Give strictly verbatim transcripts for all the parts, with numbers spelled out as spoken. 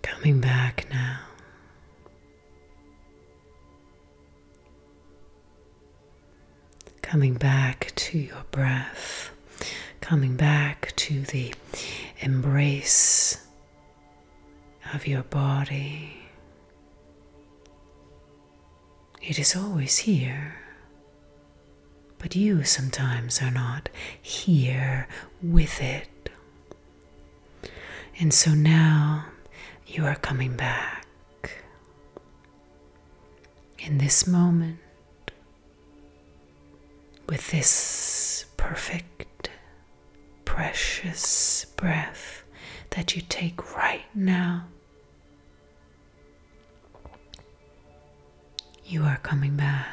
Coming back now. Coming back to your breath. Coming back to the embrace of your body. It is always here, but you sometimes are not here with it. And so now you are coming back in this moment with this perfect, precious breath that you take right now. You are coming back.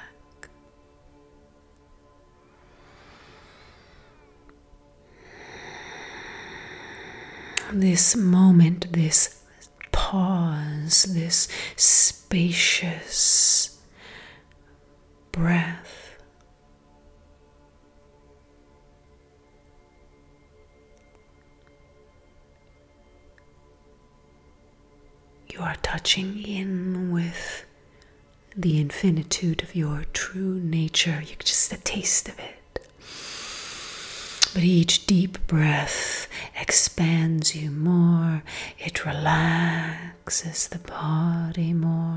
This moment, this pause, this spacious breath you are touching in with the infinitude of your true nature. You just a taste of it. But each deep breath expands you more. It relaxes the body more.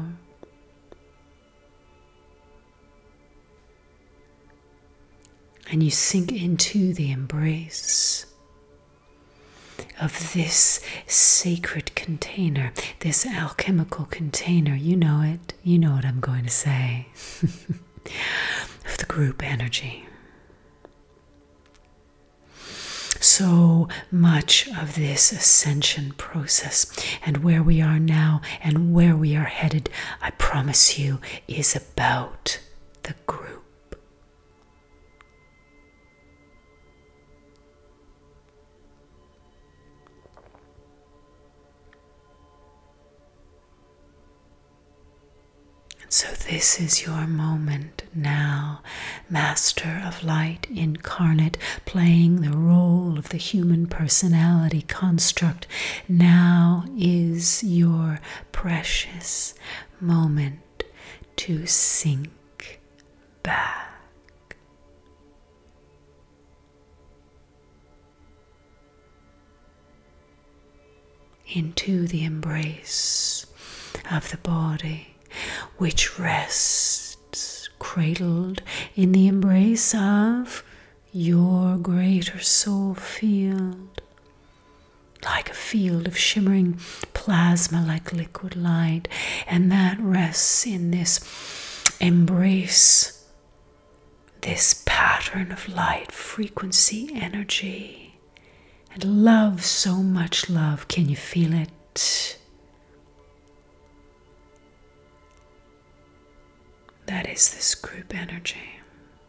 And you sink into the embrace of this sacred container, this alchemical container. You know it. You know what I'm going to say. Of the group energy. So much of this ascension process and where we are now and where we are headed, I promise you, is about the group. So this is your moment now, Master of Light incarnate, playing the role of the human personality construct. Now is your precious moment to sink back. Into the embrace of the body, which rests cradled in the embrace of your greater soul field, like a field of shimmering plasma, like liquid light, and that rests in this embrace, this pattern of light, frequency, energy, and love, so much love. Can you feel it? That is this group energy.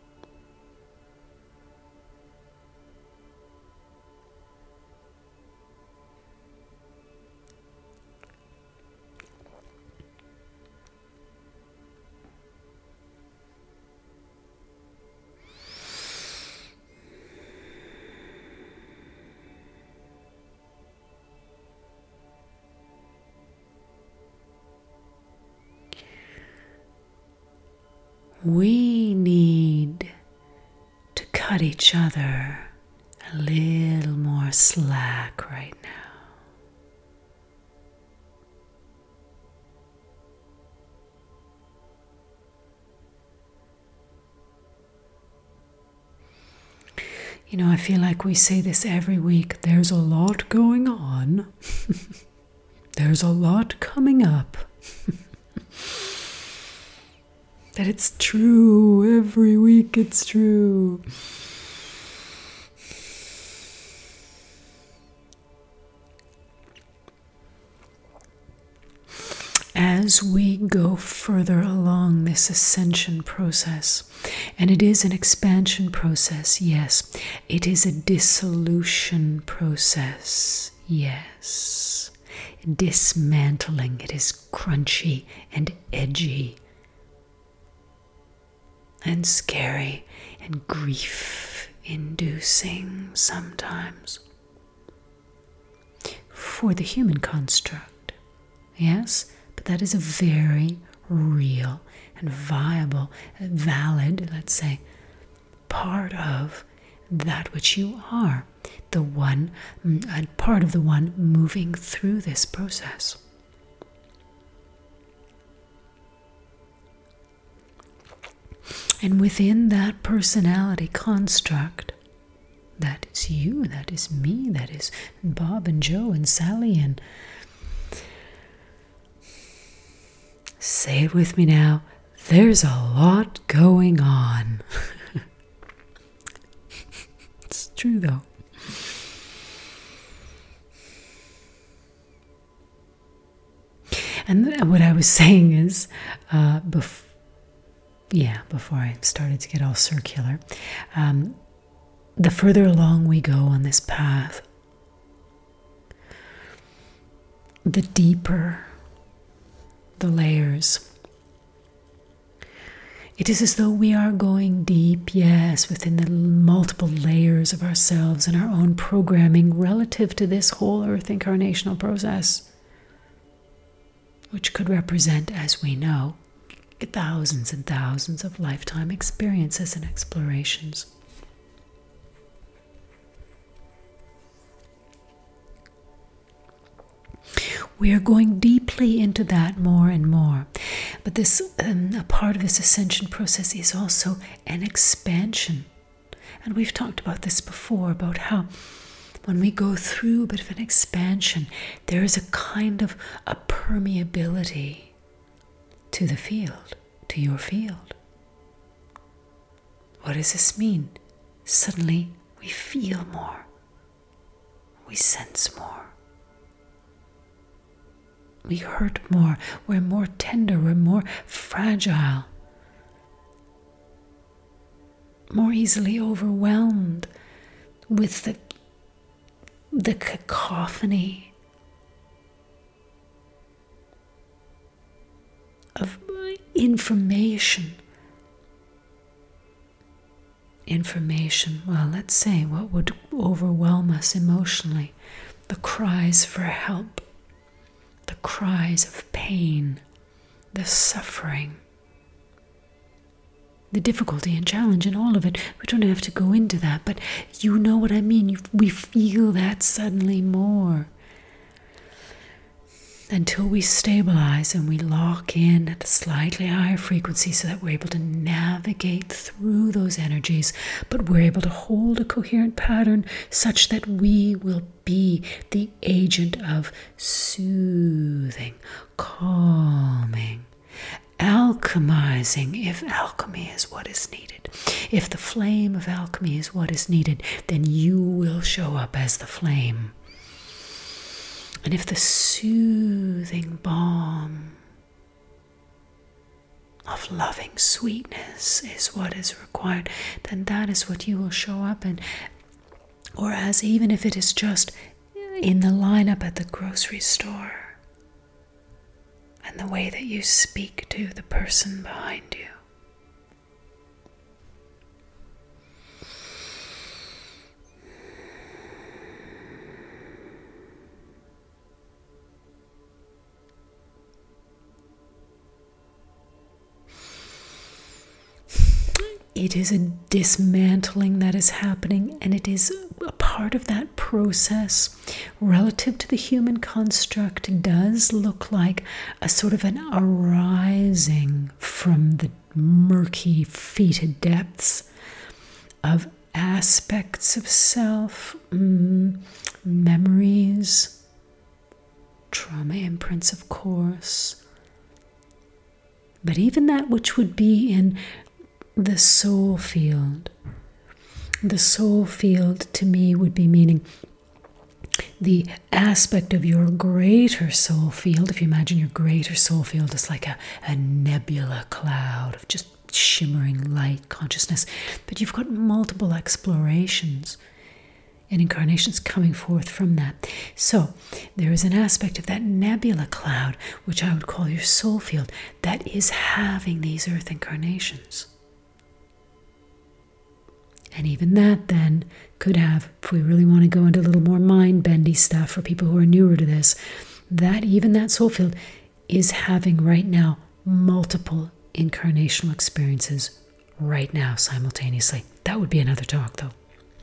We need to cut each other a little more slack right now. You know, I feel like we say this every week. There's a lot going on. There's a lot coming up. That it's true. Every week it's true. As we go further along this ascension process, and it is an expansion process, yes. It is a dissolution process, yes. Dismantling, it is crunchy and edgy and scary and grief-inducing sometimes for the human construct. yes? But that is a very real and viable, valid, let's say, part of that which you are, the one, and part of the one moving through this process. And within that personality construct, that is you, that is me, that is Bob and Joe and Sally and... Say it with me now. There's a lot going on. It's true though. And what I was saying is, uh, bef- yeah, before I started to get all circular, um, the further along we go on this path, the deeper the layers. It is as though we are going deep, yes, within the multiple layers of ourselves and our own programming relative to this whole earth incarnational process, which could represent, as we know, thousands and thousands of lifetime experiences and explorations. We are going deeply into that more and more. But this, um, a part of this ascension process is also an expansion. And we've talked about this before, about how when we go through a bit of an expansion, there is a kind of a permeability to the field, to your field. What does this mean? Suddenly we feel more. We sense more. We hurt more, we're more tender, we're more fragile, more easily overwhelmed with the, the cacophony of information. Information, well, let's say what would overwhelm us emotionally, the cries for help. The cries of pain, the suffering, the difficulty and challenge and all of it. We don't have to go into that, but you know what I mean. You, we feel that suddenly more. Until we stabilize and we lock in at a slightly higher frequency so that we're able to navigate through those energies, but we're able to hold a coherent pattern such that we will be the agent of soothing, calming, alchemizing, if alchemy is what is needed. If the flame of alchemy is what is needed, then you will show up as the flame. And if the soothing balm of loving sweetness is what is required, then that is what you will show up in. Or as even if it is just in the lineup at the grocery store and the way that you speak to the person behind you. It is a dismantling that is happening, and it is a part of that process relative to the human construct. It does look like a sort of an arising from the murky, fetid depths of aspects of self, mm, memories, trauma imprints, of course. But even that which would be in the soul field. The soul field to me would be meaning the aspect of your greater soul field. If you imagine your greater soul field as like a, a nebula cloud of just shimmering light consciousness, but you've got multiple explorations and incarnations coming forth from that. So there is an aspect of that nebula cloud, which I would call your soul field, that is having these earth incarnations. And even that then could have, if we really want to go into a little more mind-bendy stuff for people who are newer to this, that even that soul field is having right now multiple incarnational experiences right now simultaneously. That would be another talk, though.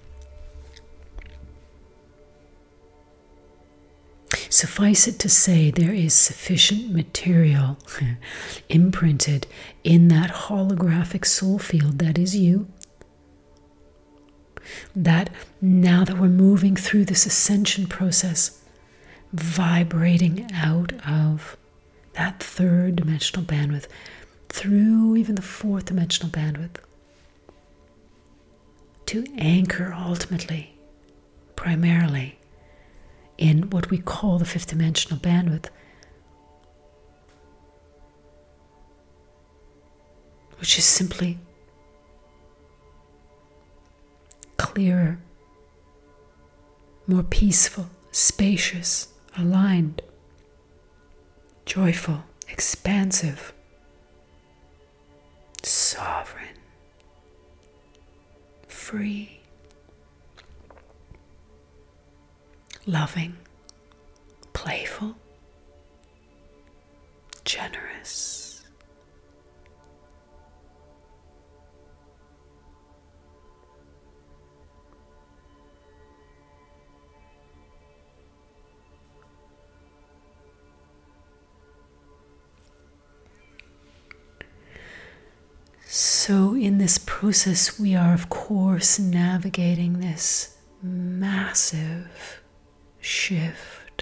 Suffice it to say, there is sufficient material imprinted in that holographic soul field that is you, that now that we're moving through this ascension process, vibrating out of that third dimensional bandwidth through even the fourth dimensional bandwidth, to anchor ultimately, primarily, in what we call the fifth dimensional bandwidth, which is simply clearer, more peaceful, spacious, aligned, joyful, expansive, sovereign, free, loving, playful, generous. So in this process, we are, of course, navigating this massive shift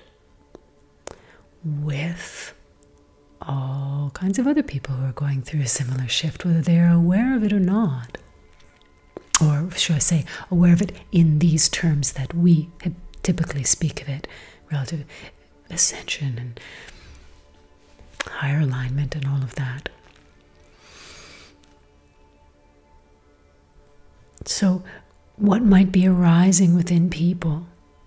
with all kinds of other people who are going through a similar shift, whether they are aware of it or not. Or should I say, aware of it in these terms that we typically speak of it, relative ascension and higher alignment and all of that. So what might be arising within people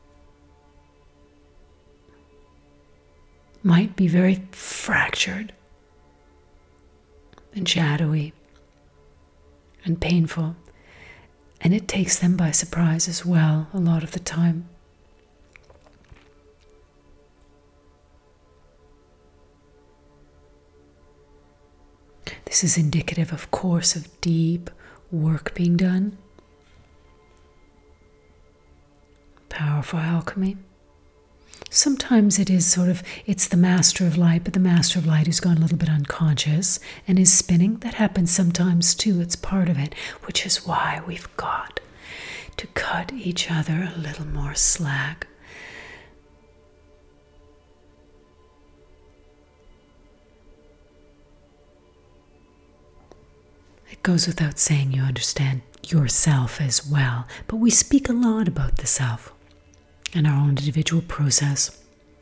might be very fractured and shadowy and painful, and it takes them by surprise as well a lot of the time. This is indicative, of course, of deep work being done, powerful alchemy. Sometimes it is sort of, it's the master of light, but the master of light who's gone a little bit unconscious and is spinning. That happens sometimes too. It's part of it, which is why we've got to cut each other a little more slack. It goes without saying you understand yourself as well, but we speak a lot about the self and our own individual process.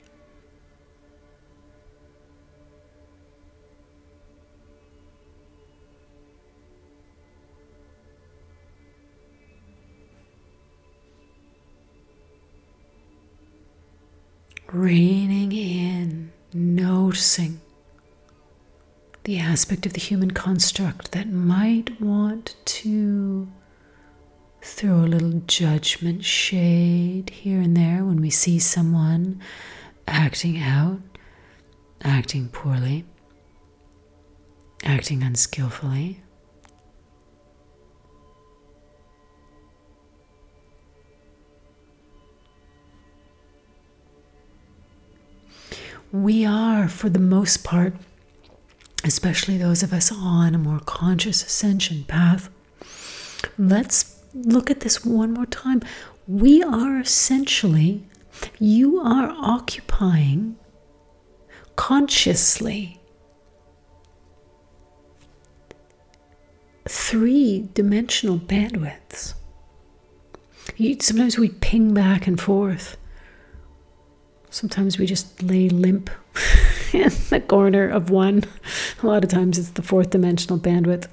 Reining in, noticing the aspect of the human construct that might want to throw a little judgment shade here and there when we see someone acting out, acting poorly, acting unskillfully. We are, for the most part, especially those of us on a more conscious ascension path, let's look at this one more time. We are essentially, you are occupying consciously three-dimensional bandwidths. You, sometimes we ping back and forth. Sometimes we just lay limp in the corner of one. A lot of times it's the fourth dimensional bandwidth.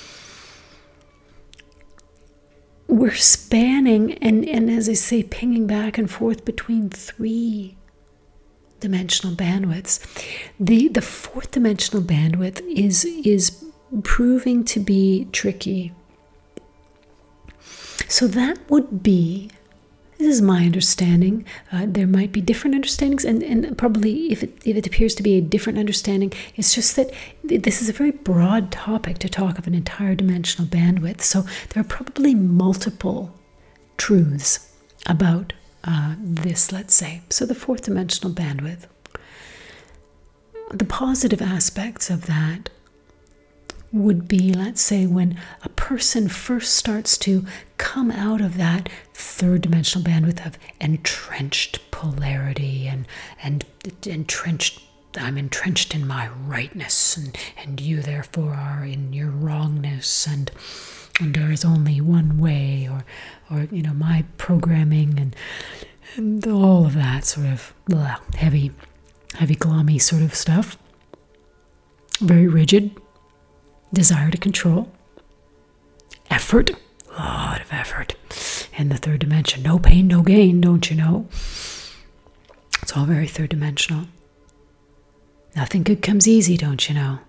We're spanning and, and as I say, pinging back and forth between three dimensional bandwidths. The the fourth dimensional bandwidth is is proving to be tricky. So that would be This is my understanding. Uh, there might be different understandings, and, and probably if it, if it appears to be a different understanding, it's just that this is a very broad topic to talk of an entire dimensional bandwidth. So there are probably multiple truths about uh, this, let's say. So the fourth dimensional bandwidth. The positive aspects of that would be, let's say, when a person first starts to come out of that third dimensional bandwidth of entrenched polarity and and entrenched, I'm entrenched in my rightness, and, and you therefore are in your wrongness, and, and there is only one way, or or you know, my programming, and and all of that sort of blah, heavy, heavy glommy sort of stuff. Very rigid. Desire to control, effort, a lot of effort in the third dimension. No pain, no gain, don't you know? It's all very third dimensional. Nothing good comes easy, don't you know?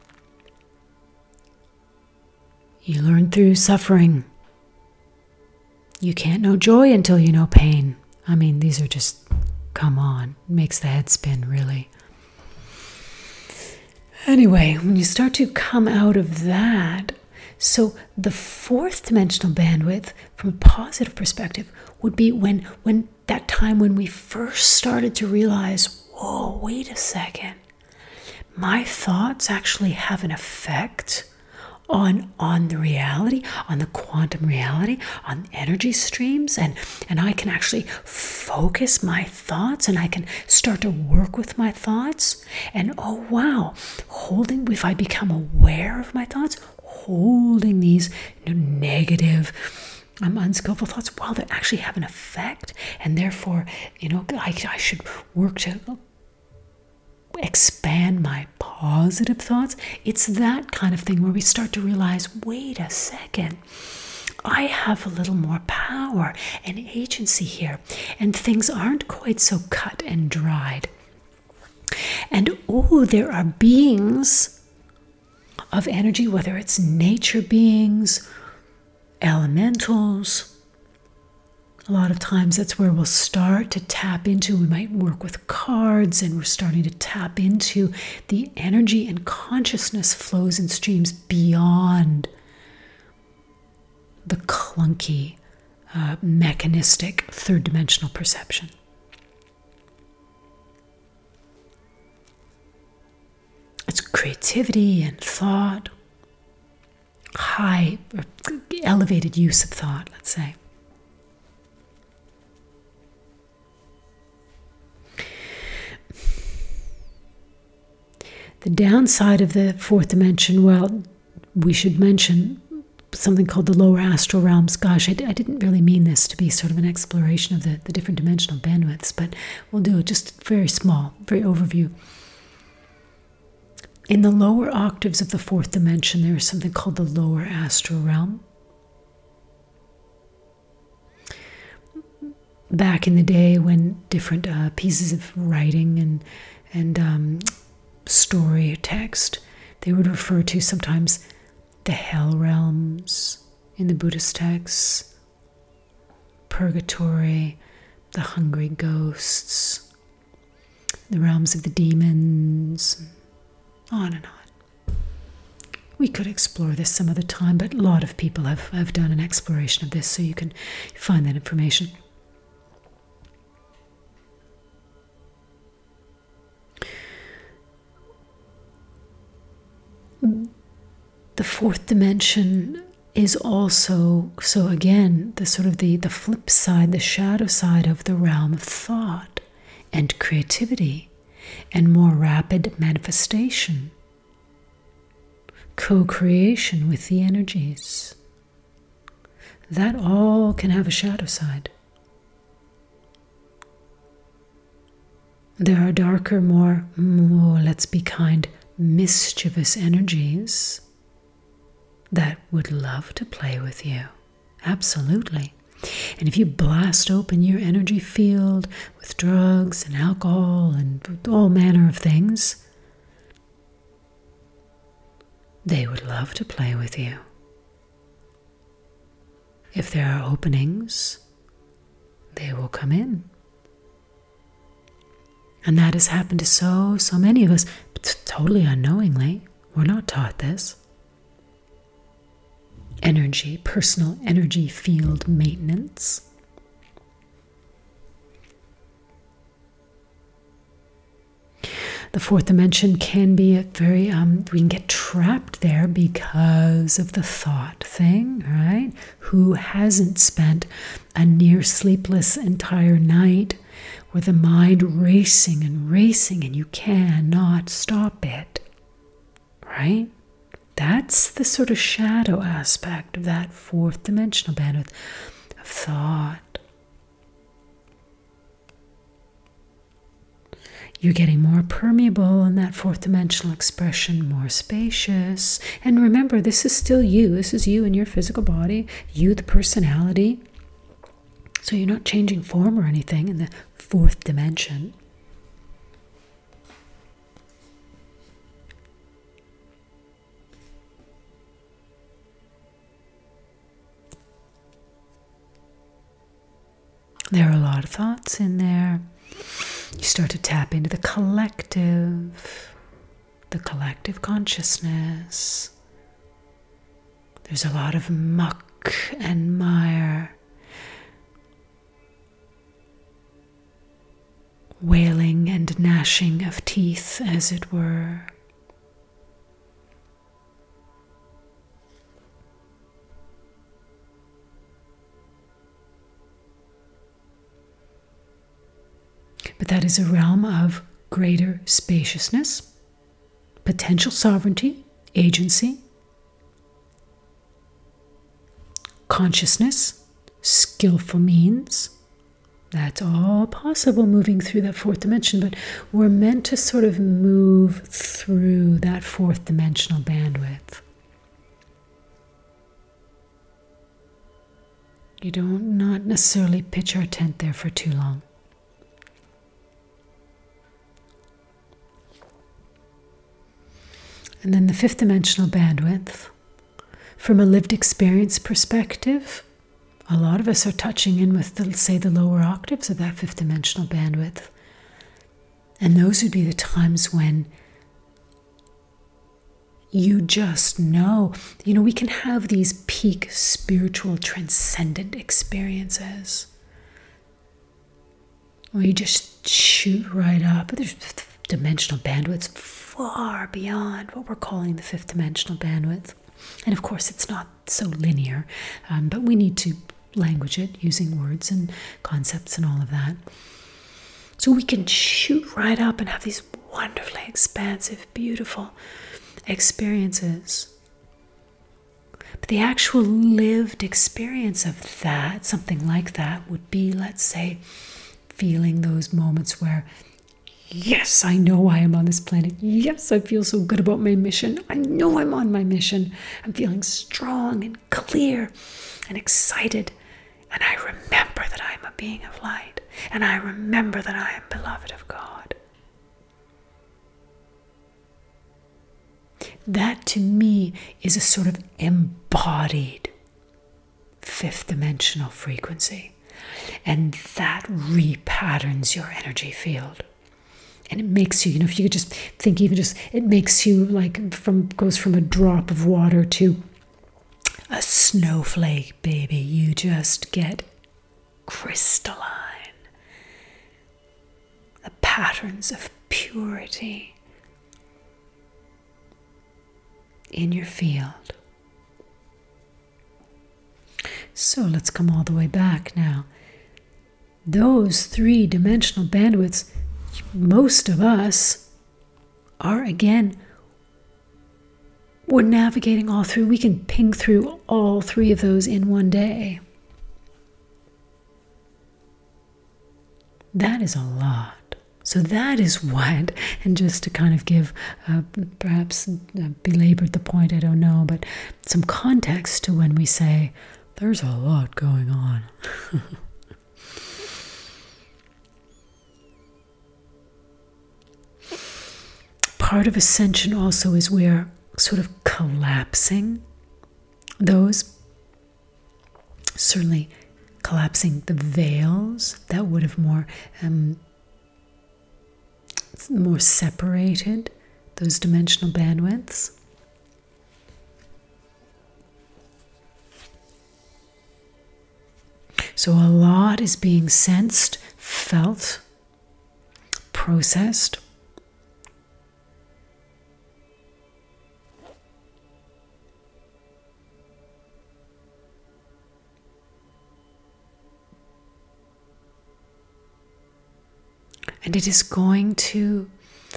You learn through suffering. You can't know joy until you know pain. I mean, these are just, come on, makes the head spin, really. Anyway, when you start to come out of that, so the fourth dimensional bandwidth, from a positive perspective, would be when, when that time when we first started to realize, whoa, wait a second, my thoughts actually have an effect on on the reality, on the quantum reality, on energy streams, and and I can actually focus my thoughts, and I can start to work with my thoughts, and oh wow, holding, if I become aware of my thoughts, holding these, you know, negative, um, unskillful thoughts, wow, they actually have an effect, and therefore, you know, I, I should work to expand my positive thoughts. It's that kind of thing where we start to realize, wait a second, I have a little more power and agency here, and things aren't quite so cut and dried. And oh, there are beings of energy, whether it's nature beings, elementals. A lot of times that's where we'll start to tap into, we might work with cards, and we're starting to tap into the energy and consciousness flows and streams beyond the clunky, uh, mechanistic, third dimensional perception. It's creativity and thought, high, or elevated use of thought, let's say. The downside of the fourth dimension, well, we should mention something called the lower astral realms. Gosh, I, I didn't really mean this to be sort of an exploration of the, the different dimensional bandwidths, but we'll do it just very small, very overview. In the lower octaves of the fourth dimension, there is something called the lower astral realm. Back in the day when different uh, pieces of writing and, and um, story or text, they would refer to sometimes the hell realms in the Buddhist texts, purgatory, the hungry ghosts, the realms of the demons, on and on. We could explore this some other time, but a lot of people have, have done an exploration of this, so you can find that information. The fourth dimension is also, so again, the sort of the, the flip side, the shadow side of the realm of thought and creativity and more rapid manifestation, co-creation with the energies. That all can have a shadow side. There are darker, more, more, let's be kind, mischievous energies that would love to play with you. Absolutely. And if you blast open your energy field with drugs and alcohol and all manner of things, they would love to play with you. If there are openings, they will come in. And that has happened to so, so many of us, but totally unknowingly. We're not taught this. Energy, personal energy field maintenance. The fourth dimension can be a very, um, we can get trapped there because of the thought thing, right? Who hasn't spent a near sleepless entire night with the mind racing and racing and you cannot stop it, right? That's the sort of shadow aspect of that fourth dimensional bandwidth of thought. You're getting more permeable in that fourth dimensional expression, more spacious. And remember, this is still you. This is you in your physical body, you, the personality. So you're not changing form or anything in the fourth dimension. There are a lot of thoughts in there. You start to tap into the collective, the collective consciousness. There's a lot of muck and mire, wailing and gnashing of teeth, as it were. But that is a realm of greater spaciousness, potential sovereignty, agency, consciousness, skillful means. That's all possible moving through that fourth dimension, but we're meant to sort of move through that fourth dimensional bandwidth. You don't not necessarily pitch our tent there for too long. And then the fifth dimensional bandwidth, from a lived experience perspective, a lot of us are touching in with, the, say, the lower octaves of that fifth dimensional bandwidth. And those would be the times when you just know, you know, we can have these peak spiritual transcendent experiences where you just shoot right up. But there's dimensional bandwidths far beyond what we're calling the fifth dimensional bandwidth. And of course, it's not so linear, um, but we need to language it using words and concepts and all of that. So we can shoot right up and have these wonderfully expansive, beautiful experiences. But the actual lived experience of that, something like that, would be, let's say, feeling those moments where, yes, I know I am on this planet. Yes, I feel so good about my mission. I know I'm on my mission. I'm feeling strong and clear and excited. And I remember that I am a being of light. And I remember that I am beloved of God. That to me is a sort of embodied fifth dimensional frequency. And that repatterns your energy field. And it makes you, you know, if you could just think, even just, it makes you like, from, goes from a drop of water to a snowflake, baby. You just get crystalline. The patterns of purity in your field. So let's come all the way back now. Those three-dimensional bandwidths, most of us are, again, we're navigating all through. We can ping through all three of those in one day. That is a lot. So that is what, and just to kind of give, uh, perhaps uh, belabored the point, I don't know, but some context to when we say, there's a lot going on. Part of ascension also is we're sort of collapsing those, certainly collapsing the veils that would have more, um, more separated those dimensional bandwidths. So a lot is being sensed, felt, processed. And it is going to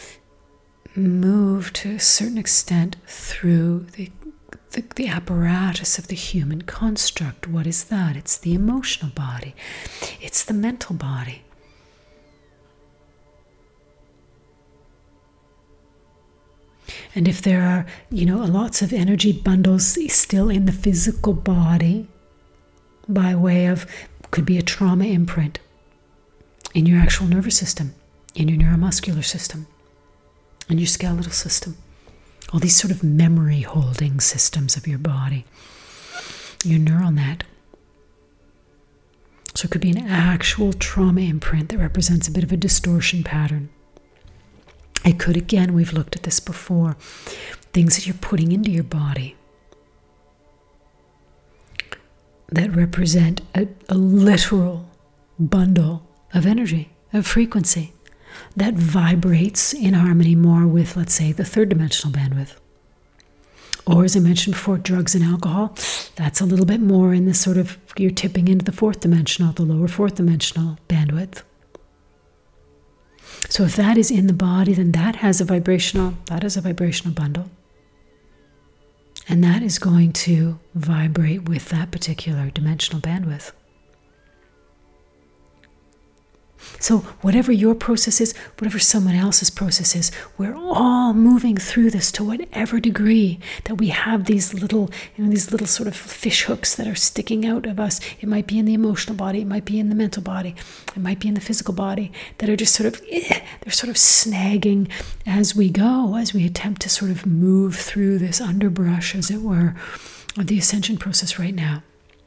move to a certain extent through the, the, the apparatus of the human construct. What is that? It's the emotional body. It's the mental body. And if there are, you know, lots of energy bundles still in the physical body by way of, could be a trauma imprint in your actual nervous system, in your neuromuscular system, in your skeletal system, all these sort of memory holding systems of your body, your neural net. So it could be an actual trauma imprint that represents a bit of a distortion pattern. It could, again, we've looked at this before, things that you're putting into your body that represent a, a literal bundle of energy, of frequency, that vibrates in harmony more with, let's say, the third dimensional bandwidth. Or, as I mentioned before, drugs and alcohol, that's a little bit more in this sort of, you're tipping into the fourth dimensional, the lower fourth dimensional bandwidth. So if that is in the body, then that has a vibrational, that is a vibrational bundle. And that is going to vibrate with that particular dimensional bandwidth. So whatever your process is, whatever someone else's process is, we're all moving through this to whatever degree that we have these little, you know, these little sort of fish hooks that are sticking out of us. It might be in the emotional body, it might be in the mental body, it might be in the physical body, that are just sort of, eh, they're sort of snagging as we go, as we attempt to sort of move through this underbrush, as it were, of the ascension process right now.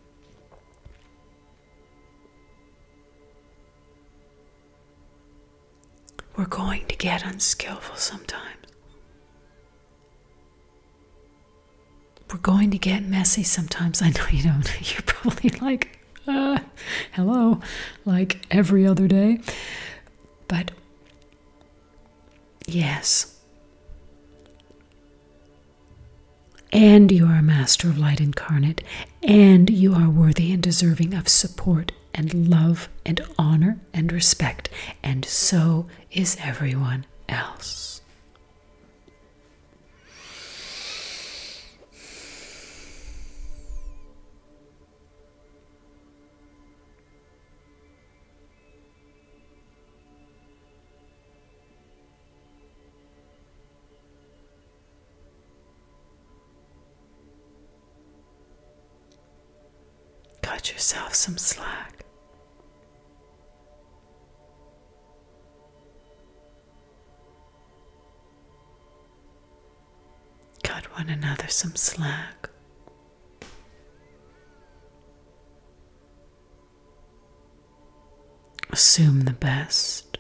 We're going to get unskillful sometimes. We're going to get messy sometimes. I know you don't. You're probably like, uh, hello, like every other day. But yes. And you are a master of light incarnate, and you are worthy and deserving of support and love and honor and respect, and so is everyone else. Cut yourself some slack. Cut one another some slack. Assume the best.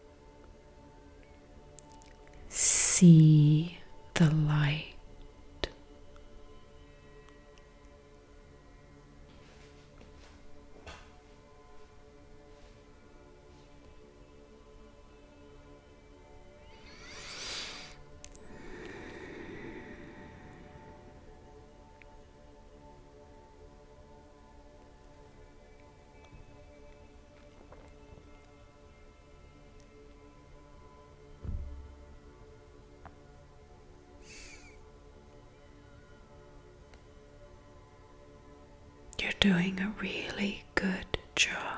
See the light. You're doing a really good job.